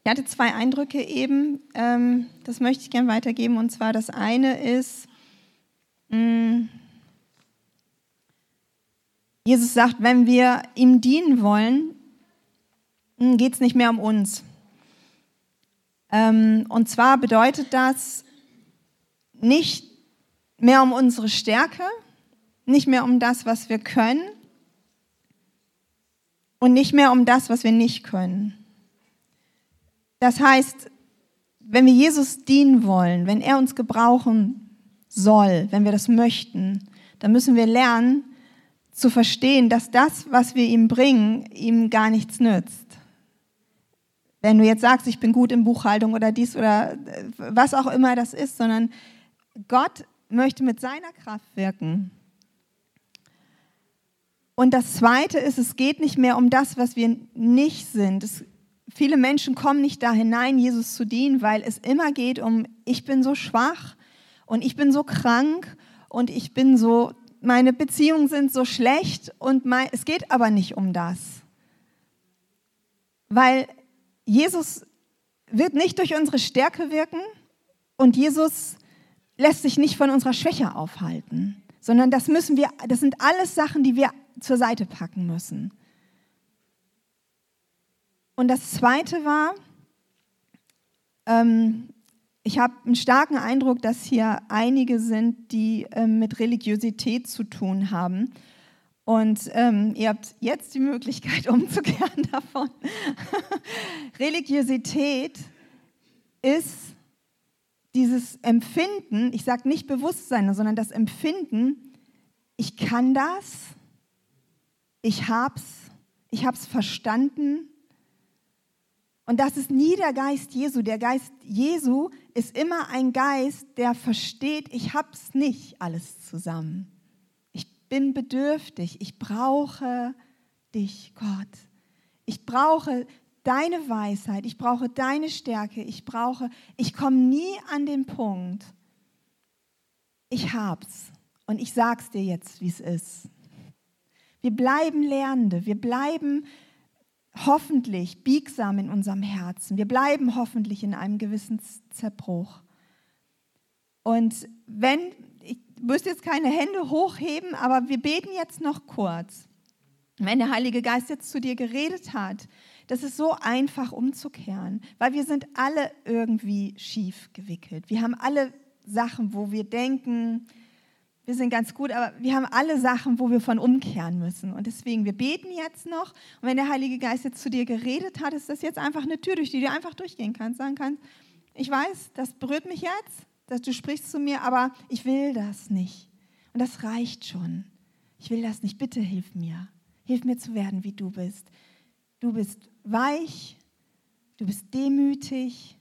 Ich hatte 2 Eindrücke eben, das möchte ich gerne weitergeben. Und zwar das eine ist, Jesus sagt, wenn wir ihm dienen wollen, geht es nicht mehr um uns. Und zwar bedeutet das nicht mehr um unsere Stärke, nicht mehr um das, was wir können und nicht mehr um das, was wir nicht können. Das heißt, wenn wir Jesus dienen wollen, wenn er uns gebrauchen soll, wenn wir das möchten, dann müssen wir lernen zu verstehen, dass das, was wir ihm bringen, ihm gar nichts nützt. Wenn du jetzt sagst, ich bin gut in Buchhaltung oder dies oder was auch immer das ist, sondern Gott möchte mit seiner Kraft wirken. Und das Zweite ist, es geht nicht mehr um das, was wir nicht sind. Viele Menschen kommen nicht da hinein, Jesus zu dienen, weil es immer geht um, ich bin so schwach und ich bin so krank und ich bin so, meine Beziehungen sind so schlecht und es geht aber nicht um das. Weil Jesus wird nicht durch unsere Stärke wirken und Jesus lässt sich nicht von unserer Schwäche aufhalten, sondern das sind alles Sachen, die wir zur Seite packen müssen. Und das Zweite war, ich habe einen starken Eindruck, dass hier einige sind, die mit Religiosität zu tun haben. Und ihr habt jetzt die Möglichkeit, umzukehren davon. Religiosität ist dieses Empfinden, ich sage nicht Bewusstsein, sondern das Empfinden, ich kann das, ich hab's verstanden. Und das ist nie der Geist Jesu. Der Geist Jesu ist immer ein Geist, der versteht, ich hab's nicht alles zusammen. Ich bin bedürftig, ich brauche dich, Gott. Ich brauche deine Weisheit, ich brauche deine Stärke, ich komme nie an den Punkt, ich hab's und ich sag's dir jetzt, wie es ist. Wir bleiben Lernende, wir bleiben hoffentlich biegsam in unserem Herzen. Wir bleiben hoffentlich in einem gewissen Zerbruch. Und ich müsste jetzt keine Hände hochheben, aber wir beten jetzt noch kurz. Wenn der Heilige Geist jetzt zu dir geredet hat, das ist so einfach umzukehren, weil wir sind alle irgendwie schief gewickelt. Wir haben alle Sachen, wo wir denken, wir sind ganz gut, aber wir haben alle Sachen, wo wir von umkehren müssen. Und deswegen, wir beten jetzt noch. Und wenn der Heilige Geist jetzt zu dir geredet hat, ist das jetzt einfach eine Tür, durch die du einfach durchgehen kannst. Sagen kannst, ich weiß, das berührt mich jetzt, dass du sprichst zu mir, aber ich will das nicht. Und das reicht schon. Ich will das nicht. Bitte hilf mir. Hilf mir zu werden, wie du bist. Du bist weich, du bist demütig,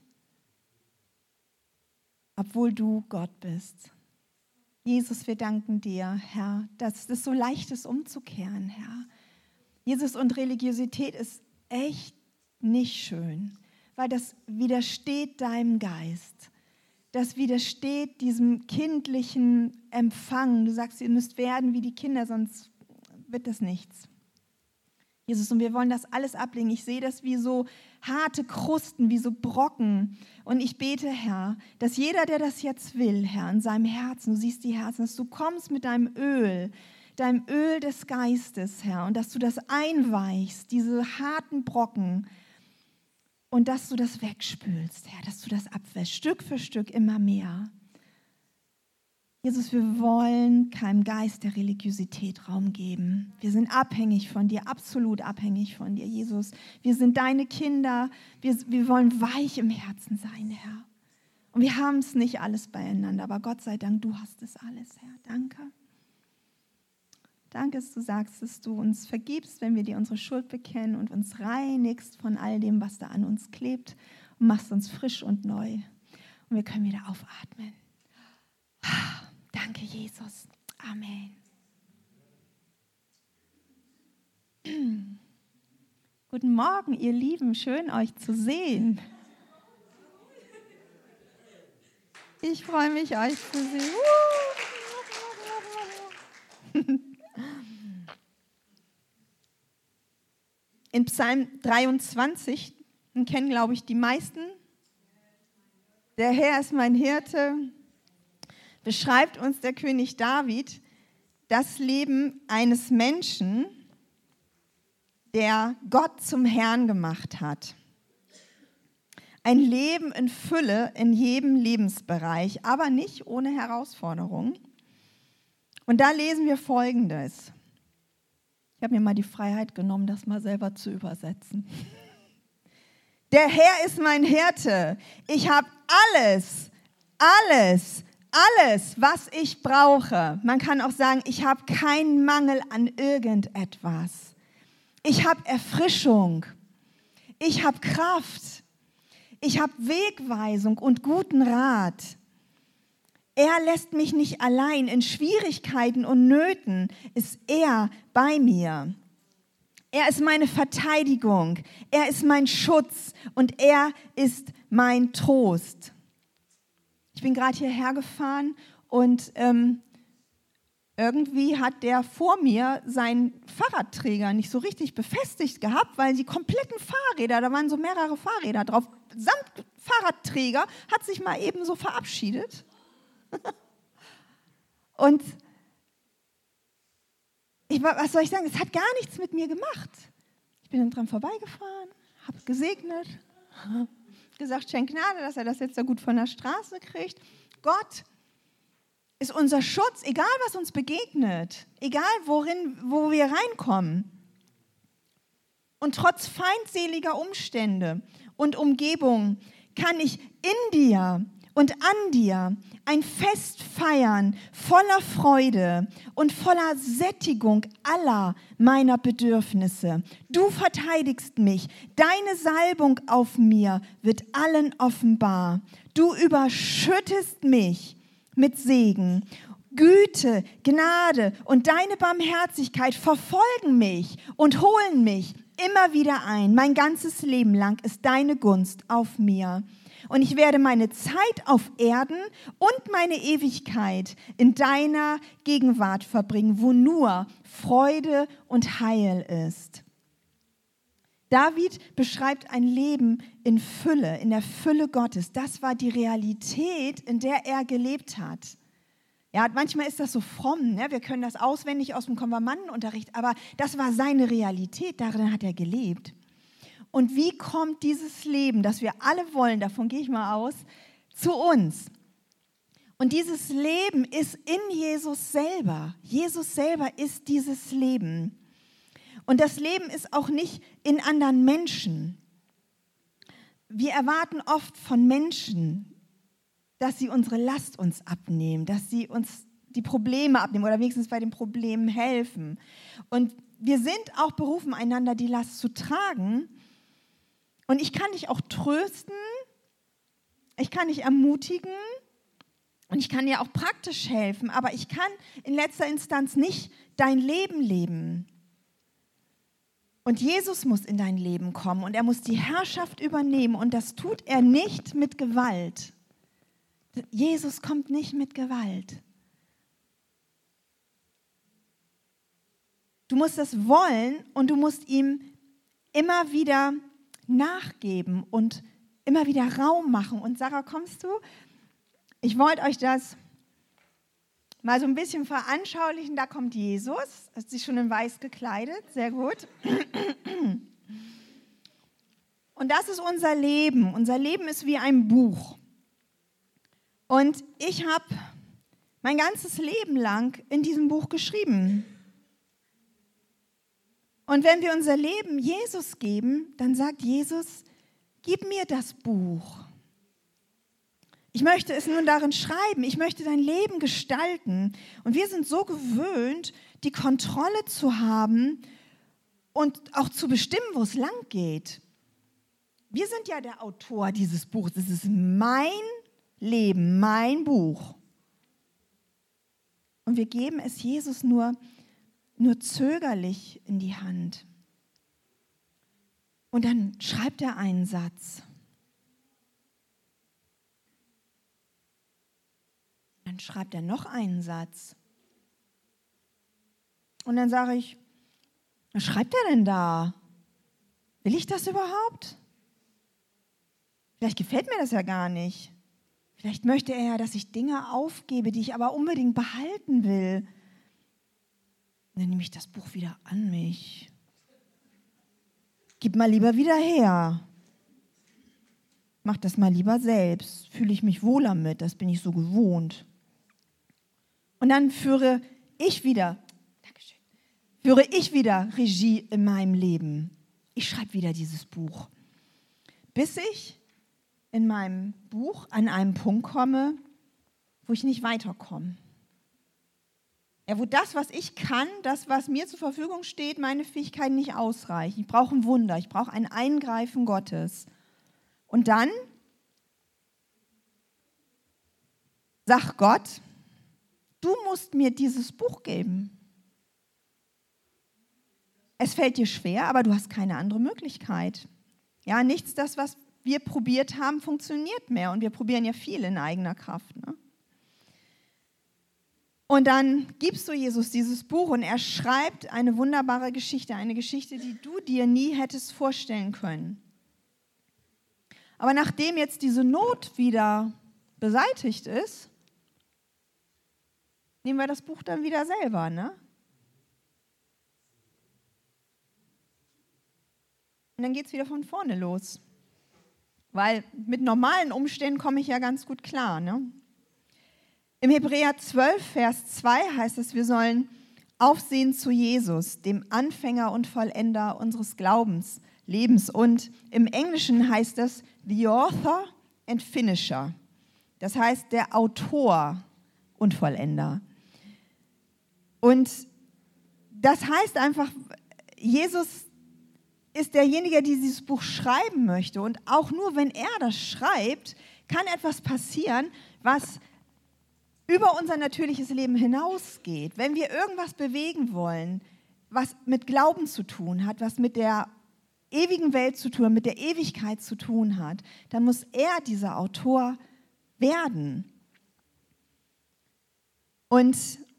obwohl du Gott bist. Jesus, wir danken dir, Herr, dass es so leicht ist, umzukehren, Herr. Jesus, und Religiosität ist echt nicht schön, weil das widersteht deinem Geist. Das widersteht diesem kindlichen Empfang. Du sagst, ihr müsst werden wie die Kinder, sonst wird das nichts. Jesus, und wir wollen das alles ablegen. Ich sehe das wie so harte Krusten, wie so Brocken. Und ich bete, Herr, dass jeder, der das jetzt will, Herr, in seinem Herzen, du siehst die Herzen, dass du kommst mit deinem Öl des Geistes, Herr, und dass du das einweichst, diese harten Brocken, und dass du das wegspülst, Herr, dass du das abwäschst, Stück für Stück immer mehr. Jesus, wir wollen keinem Geist der Religiosität Raum geben. Wir sind abhängig von dir, absolut abhängig von dir, Jesus. Wir sind deine Kinder. Wir wollen weich im Herzen sein, Herr. Und wir haben es nicht alles beieinander, aber Gott sei Dank, du hast es alles, Herr. Danke. Danke, dass du sagst, dass du uns vergibst, wenn wir dir unsere Schuld bekennen und uns reinigst von all dem, was da an uns klebt, und machst uns frisch und neu. Und wir können wieder aufatmen. Danke, Jesus. Amen. Guten Morgen, ihr Lieben. Schön, euch zu sehen. Ich freue mich, euch zu sehen. In Psalm 23, Den kennen, glaube ich, die meisten. Der Herr ist mein Hirte. Beschreibt uns der König David das Leben eines Menschen, der Gott zum Herrn gemacht hat. Ein Leben in Fülle in jedem Lebensbereich, aber nicht ohne Herausforderungen. Und da lesen wir Folgendes. Ich habe mir mal die Freiheit genommen, das mal selber zu übersetzen. Der Herr ist mein Hirte. Ich habe alles, was ich brauche. Man kann auch sagen, ich habe keinen Mangel an irgendetwas. Ich habe Erfrischung. Ich habe Kraft. Ich habe Wegweisung und guten Rat. Er lässt mich nicht allein. In Schwierigkeiten und Nöten ist er bei mir. Er ist meine Verteidigung. Er ist mein Schutz und er ist mein Trost. Ich bin gerade hierher gefahren und irgendwie hat der vor mir seinen Fahrradträger nicht so richtig befestigt gehabt, weil die kompletten Fahrräder, da waren so mehrere Fahrräder drauf, samt Fahrradträger, hat sich mal eben so verabschiedet. Und was soll ich sagen, es hat gar nichts mit mir gemacht. Ich bin dann dran vorbeigefahren, habe gesegnet, gesagt, schenk Gnade, dass er das jetzt da gut von der Straße kriegt. Gott ist unser Schutz, egal was uns begegnet, egal wo wir reinkommen. Und trotz feindseliger Umstände und Umgebung kann ich in dir und an dir ein Fest feiern, voller Freude und voller Sättigung aller meiner Bedürfnisse. Du verteidigst mich, deine Salbung auf mir wird allen offenbar. Du überschüttest mich mit Segen. Güte, Gnade und deine Barmherzigkeit verfolgen mich und holen mich immer wieder ein. Mein ganzes Leben lang ist deine Gunst auf mir. Und ich werde meine Zeit auf Erden und meine Ewigkeit in deiner Gegenwart verbringen, wo nur Freude und Heil ist. David beschreibt ein Leben in Fülle, in der Fülle Gottes. Das war die Realität, in der er gelebt hat. Ja, manchmal ist das so fromm, ne? Wir können das auswendig aus dem Konfirmandenunterricht, aber das war seine Realität, darin hat er gelebt. Und wie kommt dieses Leben, das wir alle wollen, davon gehe ich mal aus, zu uns? Und dieses Leben ist in Jesus selber. Jesus selber ist dieses Leben. Und das Leben ist auch nicht in anderen Menschen. Wir erwarten oft von Menschen, dass sie unsere Last uns abnehmen, dass sie uns die Probleme abnehmen oder wenigstens bei den Problemen helfen. Und wir sind auch berufen, einander die Last zu tragen. Und ich kann dich auch trösten, ich kann dich ermutigen und ich kann dir auch praktisch helfen, aber ich kann in letzter Instanz nicht dein Leben leben. Und Jesus muss in dein Leben kommen und er muss die Herrschaft übernehmen und das tut er nicht mit Gewalt. Jesus kommt nicht mit Gewalt. Du musst das wollen und du musst ihm immer wieder nachgeben und immer wieder Raum machen. Und Sarah, kommst du? Ich wollte euch das mal so ein bisschen veranschaulichen. Da kommt Jesus, hat sich schon in weiß gekleidet, sehr gut. Und das ist unser Leben. Unser Leben ist wie ein Buch. Und ich habe mein ganzes Leben lang in diesem Buch geschrieben. Und wenn wir unser Leben Jesus geben, dann sagt Jesus, gib mir das Buch. Ich möchte es nun darin schreiben, ich möchte dein Leben gestalten. Und wir sind so gewöhnt, die Kontrolle zu haben und auch zu bestimmen, wo es lang geht. Wir sind ja der Autor dieses Buchs. Es ist mein Leben, mein Buch. Und wir geben es Jesus nur zögerlich in die Hand. Und dann schreibt er einen Satz. Dann schreibt er noch einen Satz. Und dann sage ich, was schreibt er denn da? Will ich das überhaupt? Vielleicht gefällt mir das ja gar nicht. Vielleicht möchte er ja, dass ich Dinge aufgebe, die ich aber unbedingt behalten will. Dann nehme ich das Buch wieder an mich. Gib mal lieber wieder her. Mach das mal lieber selbst. Fühle ich mich wohler mit, das bin ich so gewohnt. Und dann führe ich wieder Regie in meinem Leben. Ich schreibe wieder dieses Buch. Bis ich in meinem Buch an einen Punkt komme, wo ich nicht weiterkomme. Ja, wo das, was ich kann, das, was mir zur Verfügung steht, meine Fähigkeiten nicht ausreichen. Ich brauche ein Wunder, ich brauche ein Eingreifen Gottes. Und dann sagt Gott, du musst mir dieses Buch geben. Es fällt dir schwer, aber du hast keine andere Möglichkeit. Ja, nichts, das, was wir probiert haben, funktioniert mehr. Und wir probieren ja viel in eigener Kraft. Ne? Und dann gibst du Jesus dieses Buch und er schreibt eine wunderbare Geschichte, eine Geschichte, die du dir nie hättest vorstellen können. Aber nachdem jetzt diese Not wieder beseitigt ist, nehmen wir das Buch dann wieder selber, ne? Und dann geht es wieder von vorne los. Weil mit normalen Umständen komme ich ja ganz gut klar. Ne? Im Hebräer 12, Vers 2 heißt es, wir sollen aufsehen zu Jesus, dem Anfänger und Vollender unseres Glaubenslebens. Und im Englischen heißt es the author and finisher. Das heißt der Autor und Vollender. Und das heißt einfach, Jesus ist derjenige, der dieses Buch schreiben möchte. Und auch nur, wenn er das schreibt, kann etwas passieren, was über unser natürliches Leben hinausgeht. Wenn wir irgendwas bewegen wollen, was mit Glauben zu tun hat, was mit der ewigen Welt zu tun, mit der Ewigkeit zu tun hat, dann muss er dieser Autor werden. Und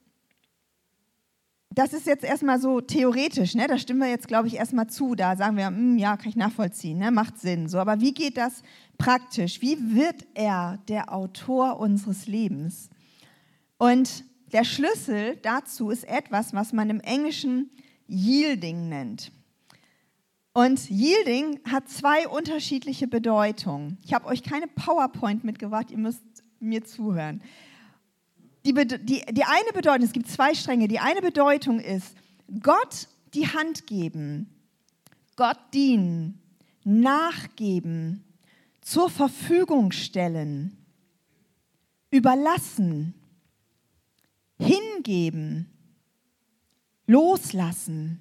das ist jetzt erstmal so theoretisch, ne? Da stimmen wir jetzt, glaube ich, erstmal zu. Da sagen wir, ja, kann ich nachvollziehen, ne? Macht Sinn. So, aber wie geht das praktisch? Wie wird er der Autor unseres Lebens? Und der Schlüssel dazu ist etwas, was man im Englischen Yielding nennt. Und Yielding hat zwei unterschiedliche Bedeutungen. Ich habe euch keine PowerPoint mitgebracht, ihr müsst mir zuhören. Die eine Bedeutung, es gibt zwei Stränge, die eine Bedeutung ist, Gott die Hand geben, Gott dienen, nachgeben, zur Verfügung stellen, überlassen, hingeben, loslassen,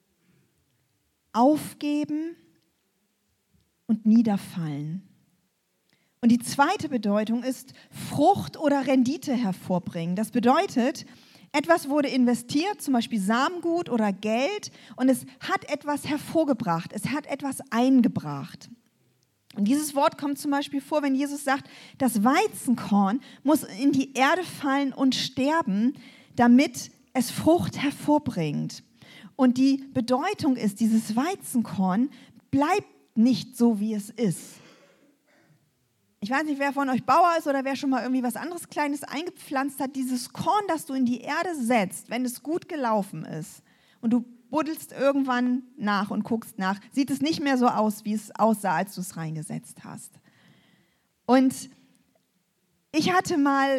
aufgeben und niederfallen. Und die zweite Bedeutung ist Frucht oder Rendite hervorbringen. Das bedeutet, etwas wurde investiert, zum Beispiel Samengut oder Geld, und es hat etwas hervorgebracht, es hat etwas eingebracht. Und dieses Wort kommt zum Beispiel vor, wenn Jesus sagt, das Weizenkorn muss in die Erde fallen und sterben, damit es Frucht hervorbringt. Und die Bedeutung ist, dieses Weizenkorn bleibt nicht so, wie es ist. Ich weiß nicht, wer von euch Bauer ist oder wer schon mal irgendwie was anderes Kleines eingepflanzt hat. Dieses Korn, das du in die Erde setzt, wenn es gut gelaufen ist und du buddelst irgendwann nach und guckst nach, sieht es nicht mehr so aus, wie es aussah, als du es reingesetzt hast. Und ich wollte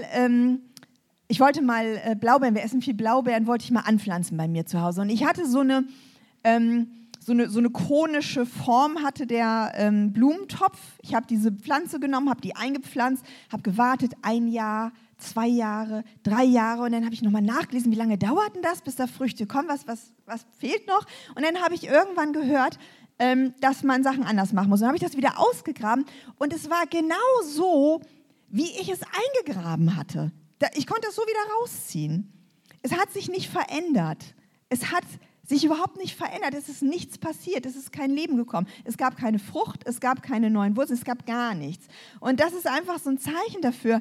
mal Blaubeeren, wir essen viel Blaubeeren, wollte ich mal anpflanzen bei mir zu Hause. Und ich hatte so eine konische Form hatte der Blumentopf. Ich habe diese Pflanze genommen, habe die eingepflanzt, habe gewartet, 1 Jahr, 2 Jahre, 3 Jahre und dann habe ich nochmal nachgelesen, wie lange dauert denn das, bis da Früchte kommen, was fehlt noch? Und dann habe ich irgendwann gehört, dass man Sachen anders machen muss. Und dann habe ich das wieder ausgegraben und es war genau so, wie ich es eingegraben hatte. Ich konnte es so wieder rausziehen. Es hat sich nicht verändert. Es hat sich überhaupt nicht verändert. Es ist nichts passiert. Es ist kein Leben gekommen. Es gab keine Frucht, es gab keine neuen Wurzeln, es gab gar nichts. Und das ist einfach so ein Zeichen dafür,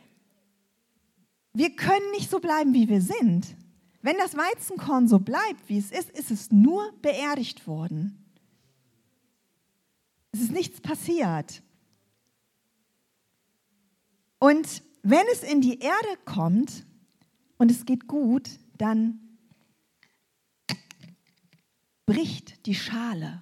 wir können nicht so bleiben, wie wir sind. Wenn das Weizenkorn so bleibt, wie es ist es nur beerdigt worden. Es ist nichts passiert. Und wenn es in die Erde kommt und es geht gut, dann bricht die Schale.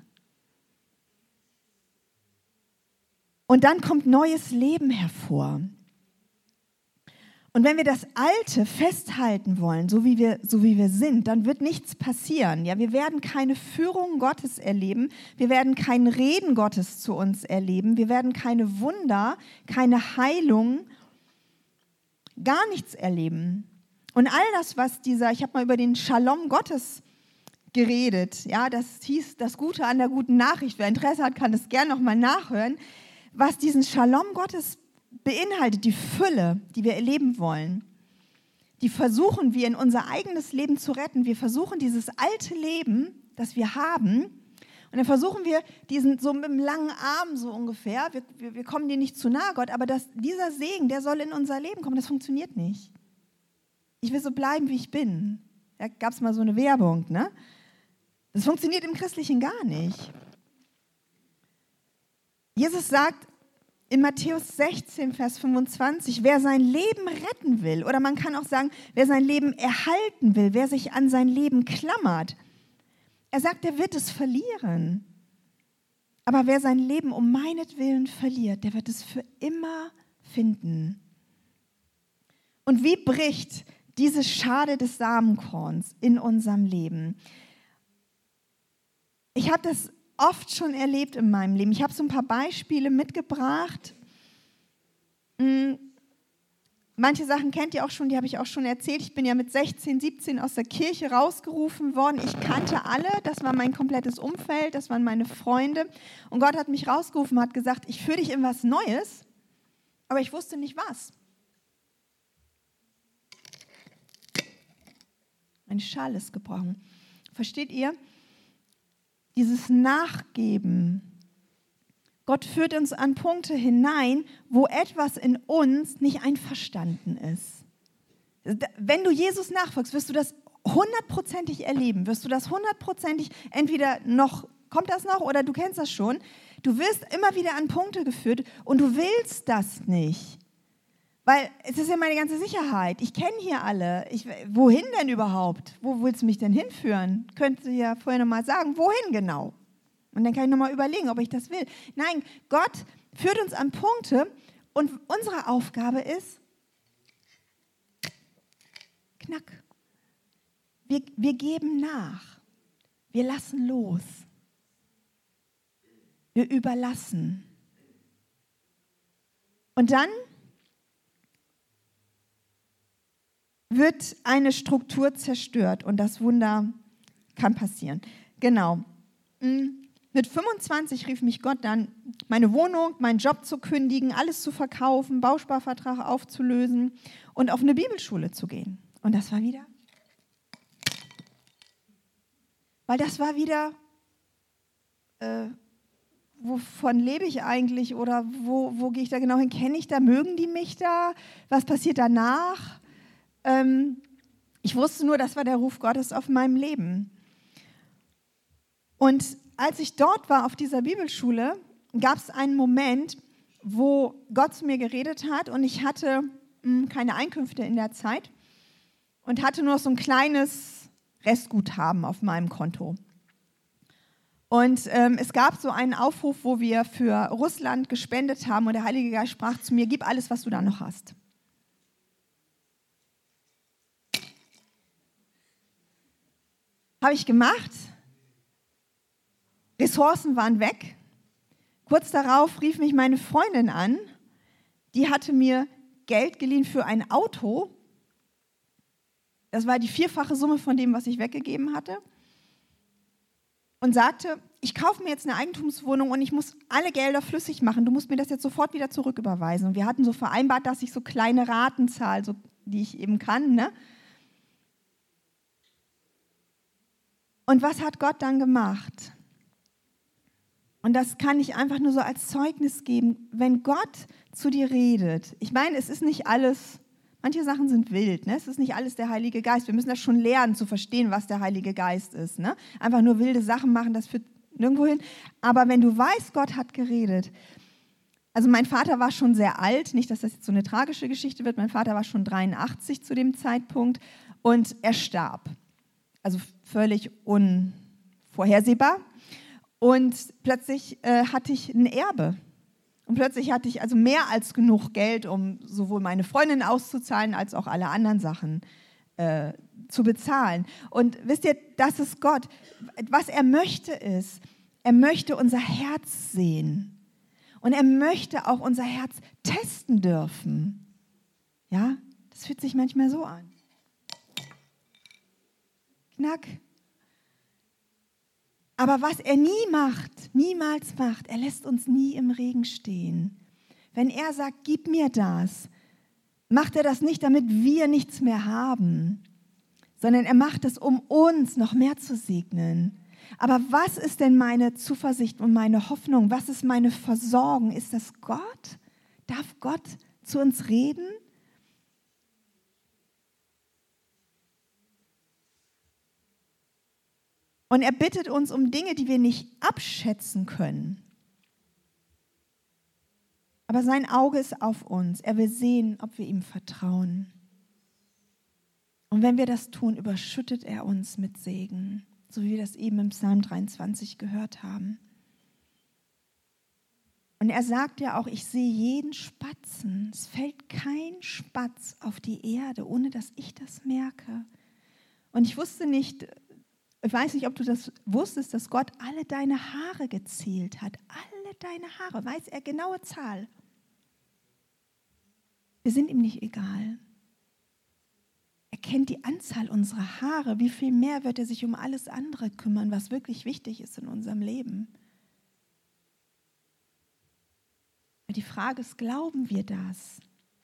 Und dann kommt neues Leben hervor. Und wenn wir das Alte festhalten wollen, so wie wir sind, dann wird nichts passieren. Ja, wir werden keine Führung Gottes erleben, wir werden kein Reden Gottes zu uns erleben, wir werden keine Wunder, keine Heilung, gar nichts erleben. Und all das, was ich habe mal über den Shalom Gottes geredet, ja, das hieß das Gute an der guten Nachricht. Wer Interesse hat, kann das gerne nochmal nachhören, was diesen Shalom Gottes beinhaltet, die Fülle, die wir erleben wollen. Die versuchen wir in unser eigenes Leben zu retten. Wir versuchen dieses alte Leben, das wir haben, und dann versuchen wir diesen so mit dem langen Arm so ungefähr, wir kommen dir nicht zu nahe, Gott, aber dieser Segen, der soll in unser Leben kommen, das funktioniert nicht. Ich will so bleiben, wie ich bin. Da gab es mal so eine Werbung, ne? Das funktioniert im Christlichen gar nicht. Jesus sagt in Matthäus 16, Vers 25, wer sein Leben retten will, oder man kann auch sagen, wer sein Leben erhalten will, wer sich an sein Leben klammert, er sagt, er wird es verlieren. Aber wer sein Leben um meinetwillen verliert, der wird es für immer finden. Und wie bricht diese Schale des Samenkorns in unserem Leben? Ich habe das oft schon erlebt in meinem Leben. Ich habe so ein paar Beispiele mitgebracht. Manche Sachen kennt ihr auch schon, die habe ich auch schon erzählt. Ich bin ja mit 16, 17 aus der Kirche rausgerufen worden. Ich kannte alle, das war mein komplettes Umfeld, das waren meine Freunde. Und Gott hat mich rausgerufen, hat gesagt, ich führe dich in was Neues, aber ich wusste nicht was. Meine Schale ist gebrochen. Versteht ihr? Dieses Nachgeben. Gott führt uns an Punkte hinein, wo etwas in uns nicht einverstanden ist. Wenn du Jesus nachfolgst, wirst du das 100%ig erleben. Wirst du das 100%ig entweder noch, kommt das noch oder du kennst das schon. Du wirst immer wieder an Punkte geführt und du willst das nicht. Weil es ist ja meine ganze Sicherheit. Ich kenne hier alle. Wohin denn überhaupt? Wo willst du mich denn hinführen? Könntest du ja vorher nochmal sagen, wohin genau? Und dann kann ich nochmal überlegen, ob ich das will. Nein, Gott führt uns an Punkte und unsere Aufgabe ist, knack. Wir geben nach. Wir lassen los. Wir überlassen. Und dann wird eine Struktur zerstört und das Wunder kann passieren. Genau. Mit 25 rief mich Gott dann, meine Wohnung, meinen Job zu kündigen, alles zu verkaufen, Bausparvertrag aufzulösen und auf eine Bibelschule zu gehen. Und das war wieder, wovon lebe ich eigentlich oder wo gehe ich da genau hin? Kenne ich da, mögen die mich da? Was passiert danach? Ich wusste nur, das war der Ruf Gottes auf meinem Leben. Und als ich dort war auf dieser Bibelschule, gab es einen Moment, wo Gott zu mir geredet hat und ich hatte keine Einkünfte in der Zeit und hatte nur so ein kleines Restguthaben auf meinem Konto. Und es gab so einen Aufruf, wo wir für Russland gespendet haben und der Heilige Geist sprach zu mir, gib alles, was du da noch hast. Habe ich gemacht. Ressourcen waren weg. Kurz darauf rief mich meine Freundin an. Die hatte mir Geld geliehen für ein Auto. Das war die 4-fache Summe von dem, was ich weggegeben hatte. Und sagte, ich kaufe mir jetzt eine Eigentumswohnung und ich muss alle Gelder flüssig machen. Du musst mir das jetzt sofort wieder zurücküberweisen. Und wir hatten so vereinbart, dass ich so kleine Raten zahle, so, die ich eben kann, ne? Und was hat Gott dann gemacht? Und das kann ich einfach nur so als Zeugnis geben, wenn Gott zu dir redet. Ich meine, es ist nicht alles, manche Sachen sind wild, ne? Es ist nicht alles der Heilige Geist. Wir müssen das schon lernen zu verstehen, was der Heilige Geist ist. Ne? Einfach nur wilde Sachen machen, das führt nirgendwo hin. Aber wenn du weißt, Gott hat geredet, Also mein Vater war schon sehr alt, nicht, dass das jetzt so eine tragische Geschichte wird, mein Vater war schon 83 zu dem Zeitpunkt und er starb. Also völlig unvorhersehbar. Und plötzlich hatte ich ein Erbe. Und plötzlich hatte ich also mehr als genug Geld, um sowohl meine Freundin auszuzahlen, als auch alle anderen Sachen zu bezahlen. Und wisst ihr, das ist Gott. Was er möchte ist, er möchte unser Herz sehen. Und er möchte auch unser Herz testen dürfen. Ja, das fühlt sich manchmal so an. Knack. Aber was er niemals macht, er lässt uns nie im Regen stehen. Wenn er sagt, gib mir das, macht er das nicht, damit wir nichts mehr haben, sondern er macht es, um uns noch mehr zu segnen. Aber was ist denn meine Zuversicht und meine Hoffnung? Was ist meine Versorgung? Ist das Gott? Darf Gott zu uns reden? Und er bittet uns um Dinge, die wir nicht abschätzen können. Aber sein Auge ist auf uns. Er will sehen, ob wir ihm vertrauen. Und wenn wir das tun, überschüttet er uns mit Segen, so wie wir das eben im Psalm 23 gehört haben. Und er sagt ja auch, ich sehe jeden Spatzen. Es fällt kein Spatz auf die Erde, ohne dass ich das merke. Und ich weiß nicht, ob du das wusstest, dass Gott alle deine Haare gezählt hat. Alle deine Haare, weiß er genaue Zahl. Wir sind ihm nicht egal. Er kennt die Anzahl unserer Haare. Wie viel mehr wird er sich um alles andere kümmern, was wirklich wichtig ist in unserem Leben? Die Frage ist, glauben wir das?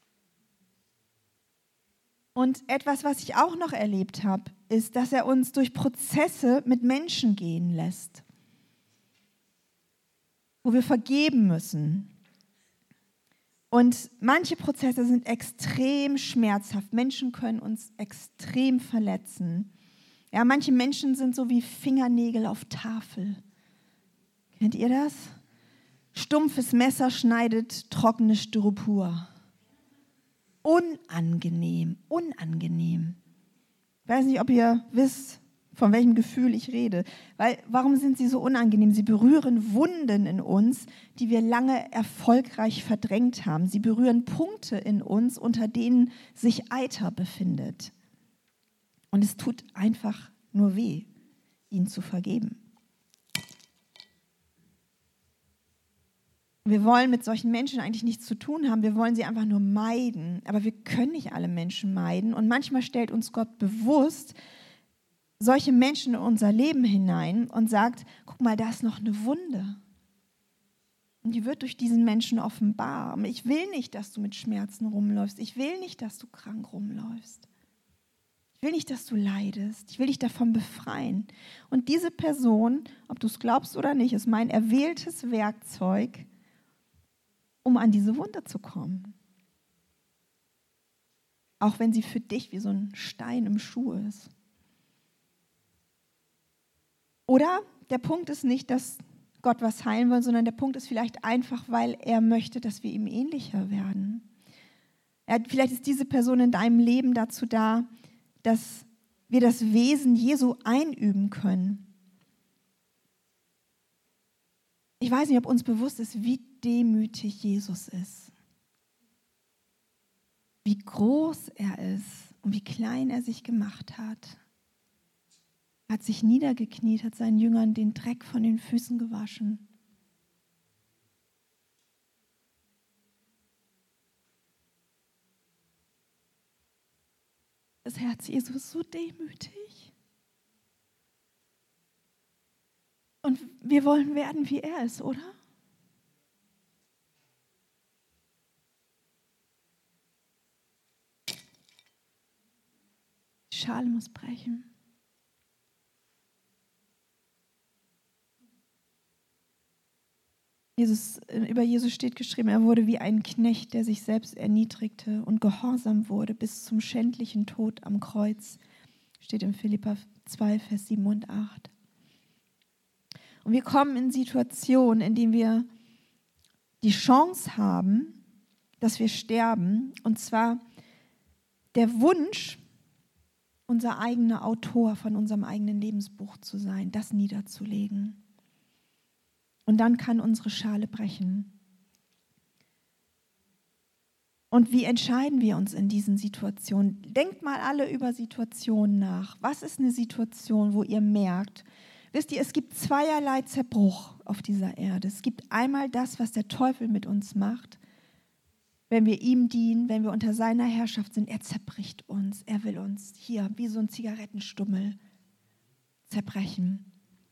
Und etwas, was ich auch noch erlebt habe, ist, dass er uns durch Prozesse mit Menschen gehen lässt, wo wir vergeben müssen. Und manche Prozesse sind extrem schmerzhaft. Menschen können uns extrem verletzen. Ja, manche Menschen sind so wie Fingernägel auf Tafel. Kennt ihr das? Stumpfes Messer schneidet trockenes Styropor. Unangenehm. Ich weiß nicht, ob ihr wisst, von welchem Gefühl ich rede. Warum sind sie so unangenehm? Sie berühren Wunden in uns, die wir lange erfolgreich verdrängt haben. Sie berühren Punkte in uns, unter denen sich Eiter befindet. Und es tut einfach nur weh, ihnen zu vergeben. Wir wollen mit solchen Menschen eigentlich nichts zu tun haben. Wir wollen sie einfach nur meiden. Aber wir können nicht alle Menschen meiden. Und manchmal stellt uns Gott bewusst solche Menschen in unser Leben hinein und sagt, guck mal, da ist noch eine Wunde. Und die wird durch diesen Menschen offenbar. Ich will nicht, dass du mit Schmerzen rumläufst. Ich will nicht, dass du krank rumläufst. Ich will nicht, dass du leidest. Ich will dich davon befreien. Und diese Person, ob du es glaubst oder nicht, ist mein erwähltes Werkzeug, um an diese Wunde zu kommen. Auch wenn sie für dich wie so ein Stein im Schuh ist. Oder der Punkt ist nicht, dass Gott was heilen will, sondern der Punkt ist vielleicht einfach, weil er möchte, dass wir ihm ähnlicher werden. Vielleicht ist diese Person in deinem Leben dazu da, dass wir das Wesen Jesu einüben können. Ich weiß nicht, ob uns bewusst ist, wie demütig Jesus ist. Wie groß er ist und wie klein er sich gemacht hat. Er hat sich niedergekniet, hat seinen Jüngern den Dreck von den Füßen gewaschen. Das Herz Jesu ist so demütig. Und wir wollen werden, wie er ist, oder? Die Schale muss brechen. Über Jesus steht geschrieben, er wurde wie ein Knecht, der sich selbst erniedrigte und gehorsam wurde bis zum schändlichen Tod am Kreuz. Steht in Philipper 2, Vers 7 und 8. Und wir kommen in Situationen, in denen wir die Chance haben, dass wir sterben, und zwar der Wunsch, unser eigener Autor von unserem eigenen Lebensbuch zu sein, das niederzulegen. Und dann kann unsere Schale brechen. Und wie entscheiden wir uns in diesen Situationen? Denkt mal alle über Situationen nach. Was ist eine Situation, wo ihr merkt, wisst ihr, es gibt zweierlei Zerbruch auf dieser Erde. Es gibt einmal das, was der Teufel mit uns macht, wenn wir ihm dienen, wenn wir unter seiner Herrschaft sind. Er zerbricht uns. Er will uns hier wie so ein Zigarettenstummel zerbrechen.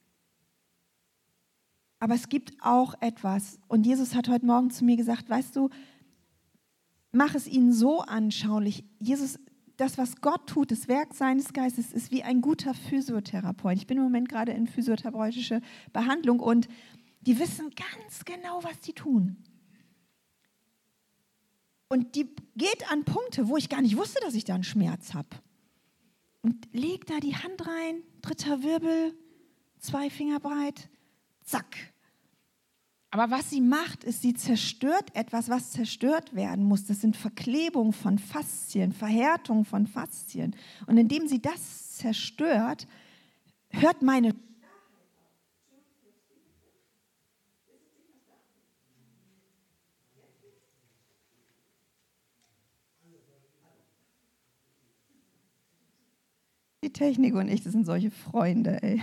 Aber es gibt auch etwas, und Jesus hat heute Morgen zu mir gesagt, weißt du, mach es ihnen so anschaulich. Jesus, das, was Gott tut, das Werk seines Geistes, ist wie ein guter Physiotherapeut. Ich bin im Moment gerade in physiotherapeutische Behandlung und die wissen ganz genau, was die tun. Und die geht an Punkte, wo ich gar nicht wusste, dass ich da einen Schmerz habe. Und legt da die Hand rein, 3. Wirbel, 2 Finger breit, zack. Aber was sie macht, ist, sie zerstört etwas, was zerstört werden muss. Das sind Verklebungen von Faszien, Verhärtung von Faszien. Und indem sie das zerstört, hört meine... Die Technik und ich, das sind solche Freunde, ey.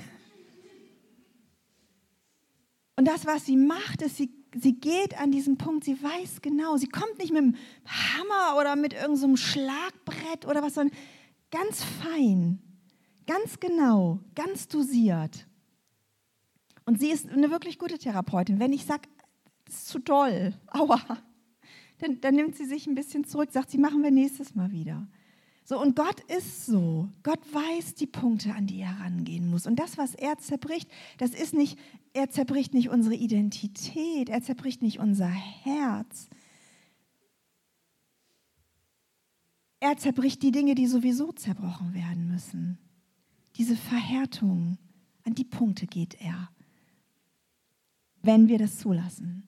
Und das, was sie macht, ist, sie geht an diesen Punkt, sie weiß genau, sie kommt nicht mit dem Hammer oder mit irgendeinem Schlagbrett oder was, sondern ganz fein, ganz genau, ganz dosiert. Und sie ist eine wirklich gute Therapeutin. Wenn ich sage, das ist zu doll, aua, dann nimmt sie sich ein bisschen zurück, sagt sie, machen wir nächstes Mal wieder. So, und Gott ist so. Gott weiß die Punkte, an die er rangehen muss. Und das, was er zerbricht, das ist nicht, er zerbricht nicht unsere Identität, er zerbricht nicht unser Herz. Er zerbricht die Dinge, die sowieso zerbrochen werden müssen. Diese Verhärtung, an die Punkte geht er, wenn wir das zulassen.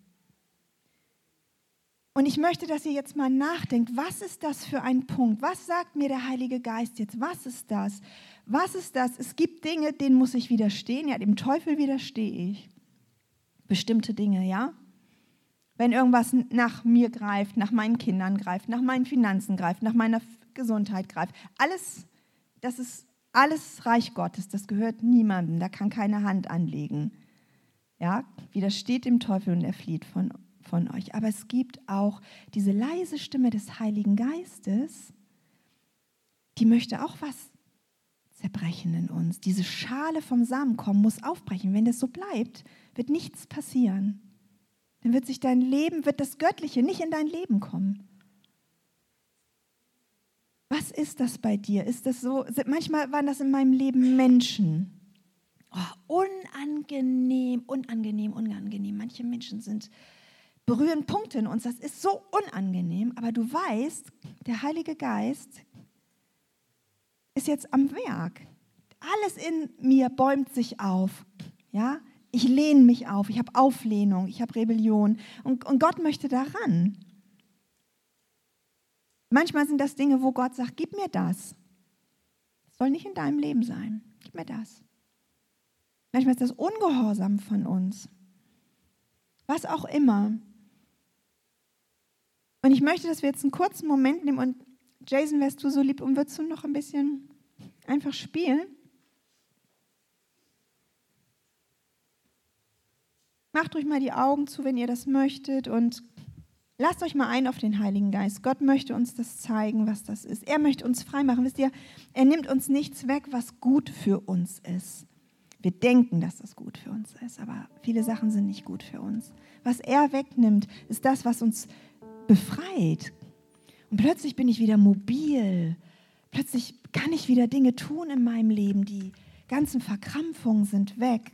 Und ich möchte, dass ihr jetzt mal nachdenkt, was ist das für ein Punkt? Was sagt mir der Heilige Geist jetzt? Was ist das? Was ist das? Es gibt Dinge, denen muss ich widerstehen. Ja, dem Teufel widerstehe ich. Bestimmte Dinge, ja? Wenn irgendwas nach mir greift, nach meinen Kindern greift, nach meinen Finanzen greift, nach meiner Gesundheit greift. Alles, das ist alles Reich Gottes. Das gehört niemandem. Da kann keine Hand anlegen. Ja, widersteht dem Teufel und er flieht von euch. Aber es gibt auch diese leise Stimme des Heiligen Geistes, die möchte auch was zerbrechen in uns. Diese Schale vom Samenkorn muss aufbrechen. Wenn das so bleibt, wird nichts passieren. Dann wird sich wird das Göttliche nicht in dein Leben kommen. Was ist das bei dir? Ist das so? Manchmal waren das in meinem Leben Menschen. Oh, unangenehm. Manche Menschen berühren Punkte in uns, das ist so unangenehm, aber du weißt, der Heilige Geist ist jetzt am Werk. Alles in mir bäumt sich auf. Ja? Ich lehne mich auf, ich habe Auflehnung, ich habe Rebellion und Gott möchte daran. Manchmal sind das Dinge, wo Gott sagt, gib mir das. Das soll nicht in deinem Leben sein. Gib mir das. Manchmal ist das Ungehorsam von uns. Was auch immer. Und ich möchte, dass wir jetzt einen kurzen Moment nehmen und Jason, wärst du so lieb und würdest du noch ein bisschen einfach spielen? Macht euch mal die Augen zu, wenn ihr das möchtet und lasst euch mal ein auf den Heiligen Geist. Gott möchte uns das zeigen, was das ist. Er möchte uns frei machen. Wisst ihr, er nimmt uns nichts weg, was gut für uns ist. Wir denken, dass das gut für uns ist, aber viele Sachen sind nicht gut für uns. Was er wegnimmt, ist das, was uns befreit. Und plötzlich bin ich wieder mobil. Plötzlich kann ich wieder Dinge tun in meinem Leben. Die ganzen Verkrampfungen sind weg.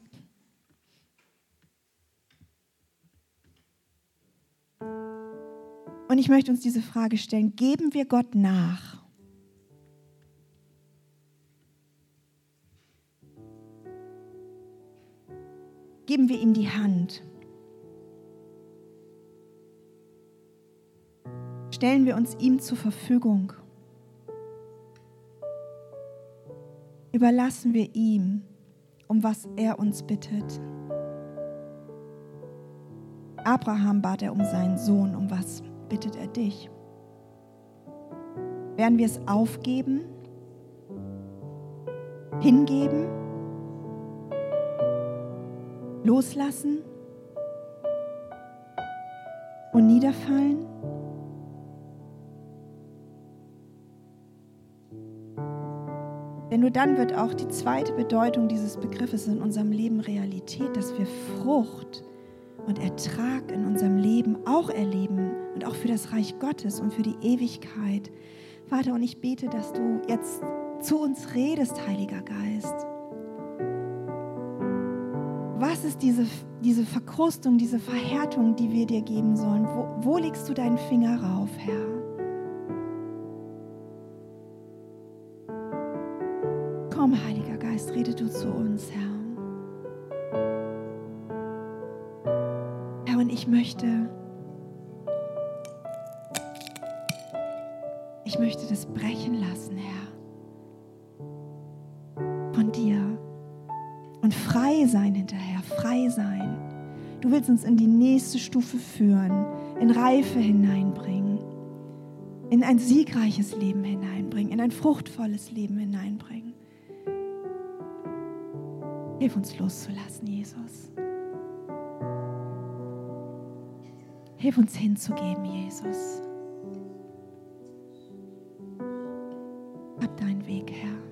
Und ich möchte uns diese Frage stellen, geben wir Gott nach? Geben wir ihm die Hand? stellen wir uns ihm zur Verfügung. Überlassen wir ihm, um was er uns bittet. Abraham bat er um seinen Sohn, um was bittet er dich? Werden wir es aufgeben? Hingeben? Loslassen? Und niederfallen? Denn nur dann wird auch die zweite Bedeutung dieses Begriffes in unserem Leben Realität, dass wir Frucht und Ertrag in unserem Leben auch erleben und auch für das Reich Gottes und für die Ewigkeit. Vater, und ich bete, dass du jetzt zu uns redest, Heiliger Geist. Was ist diese Verkrustung, diese Verhärtung, die wir dir geben sollen? Wo legst du deinen Finger rauf, Herr? Komm, Heiliger Geist, rede du zu uns, Herr. Herr, und ich möchte das brechen lassen, Herr, von dir. Und frei sein hinterher, frei sein. Du willst uns in die nächste Stufe führen, in Reife hineinbringen, in ein siegreiches Leben hineinbringen, in ein fruchtvolles Leben hineinbringen. Hilf uns loszulassen, Jesus. Hilf uns hinzugeben, Jesus. Hab deinen Weg, Herr.